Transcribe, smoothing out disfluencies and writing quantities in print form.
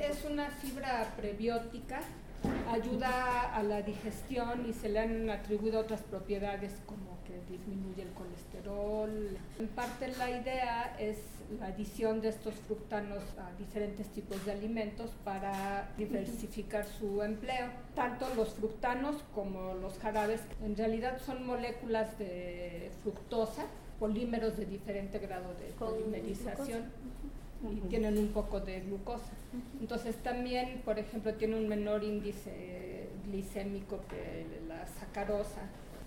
Es una fibra prebiótica, ayuda a la digestión y se le han atribuido otras propiedades como que disminuye el colesterol. En parte la idea es la adición de estos fructanos a diferentes tipos de alimentos para diversificar su empleo. Tanto los fructanos como los jarabes en realidad son moléculas de fructosa, polímeros de diferente grado de polimerización y tienen un poco de glucosa. Entonces también, por ejemplo, tiene un menor índice glicémico que la sacarosa